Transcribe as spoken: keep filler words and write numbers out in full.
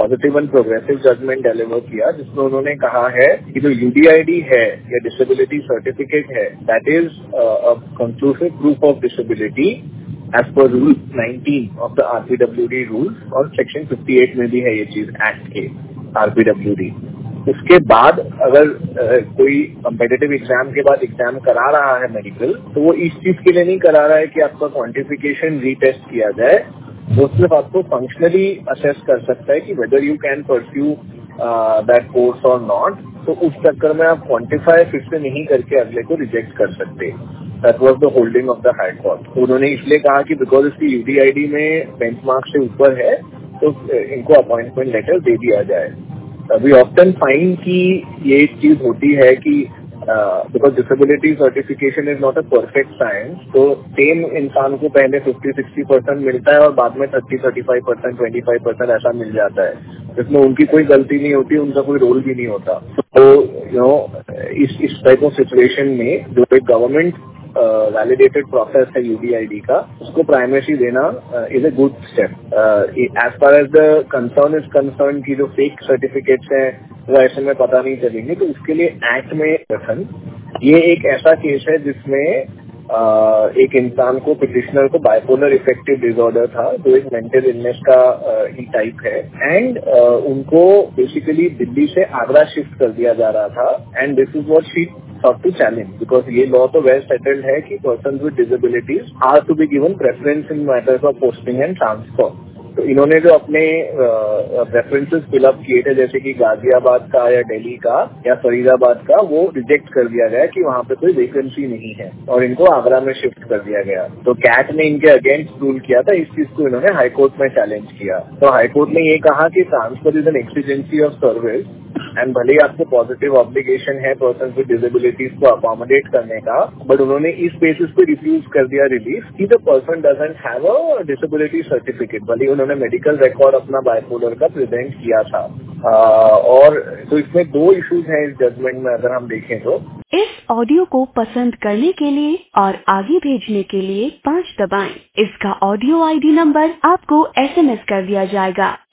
Positive and progressive judgement deliver किया, जिसमें उन्होंने कहा है कि जो यूडीआईडी है या डिसेबिलिटी सर्टिफिकेट है, that is a conclusive proof of disability as per rule nineteen of the RPWD rules, और सेक्शन फिफ्टी एट में भी है ये चीज एक्ट के आरपीडब्ल्यूडी। उसके बाद अगर आ, कोई कम्पिटिटिव एग्जाम के बाद एग्जाम करा रहा है मेडिकल, तो वो इस चीज के लिए नहीं करा रहा है कि आपका क्वांटिफिकेशन रीटेस्ट किया जाए, वो सिर्फ आपको फंक्शनली असेस कर सकता है कि whether you can pursue that course और नॉट। तो उस चक्कर में आप क्वांटिफाई फिर से नहीं करके अगले को रिजेक्ट कर सकते। That was the holding of the high court. तो उन्होंने इसलिए कहा कि बिकॉज इसकी यूडीआईडी में बेंचमार्क से ऊपर है, तो इनको अपॉइंटमेंट लेटर दे दिया जाए। वी ऑफ्टन फाइंड कि ये एक चीज होती है कि because disability certification is not a perfect science, तो सेम इंसान को पहले फिफ्टी सिक्सटी परसेंट मिलता है और बाद में thirty thirty five percent twenty five percent ऐसा मिल जाता है, जिसमें उनकी कोई गलती नहीं होती, उनका कोई रोल भी नहीं होता। तो यू नो इस इस टाइप ऑफ सिचुएशन में जो एक गवर्नमेंट वैलिडेटेड प्रोसेस है यूडीआईडी का, उसको प्राइमेसी देना is a good step. As far as the concern is concern की जो फेक सर्टिफिकेट्स हैं वो ऐसे में पता नहीं चलेंगे, तो उसके लिए एक्ट में गठन, ये एक ऐसा केस है जिसमें Uh, एक इंसान को, पिटिशनर को बाइपोलर इफेक्टिव डिसऑर्डर था, जो एक मेंटल इलनेस का ही uh, टाइप है, एंड uh, उनको बेसिकली दिल्ली से आगरा शिफ्ट कर दिया जा रहा था, and this is what she thought to challenge, because ये लॉ तो वेल सेटल्ड है कि person with disabilities are to be given preference in matters of posting and transfer. तो इन्होंने जो अपने रेफरेंसेस फिलअप किए थे, जैसे कि गाजियाबाद का या दिल्ली का या फरीदाबाद का, वो रिजेक्ट कर दिया गया कि वहां पे कोई वैकेंसी नहीं है, और इनको आगरा में शिफ्ट कर दिया गया। तो कैट ने इनके अगेंस्ट रूल किया था, इस चीज को इन्होंने हाईकोर्ट में चैलेंज किया। तो हाईकोर्ट ने ये कहा कि transfer is an exigency of service, and भले ही आपको पॉजिटिव ऑब्लिगेशन है पर्सन विद डिसेबिलिटीज को अकोमोडेट करने का, बट उन्होंने इस बेसिस पे रिफ्यूज कर दिया रिलीफ कि the person doesn't have a disability certificate, भले ही उन्होंने मेडिकल रिकॉर्ड अपना बाइपोलर का प्रेजेंट किया था। आ, और तो इसमें दो इश्यूज हैं इस जजमेंट में, अगर हम देखें तो। इस ऑडियो को पसंद करने के लिए और आगे भेजने के लिए पाँच दबाएं। इसका ऑडियो आईडी नंबर आपको एसएमएस कर दिया जाएगा।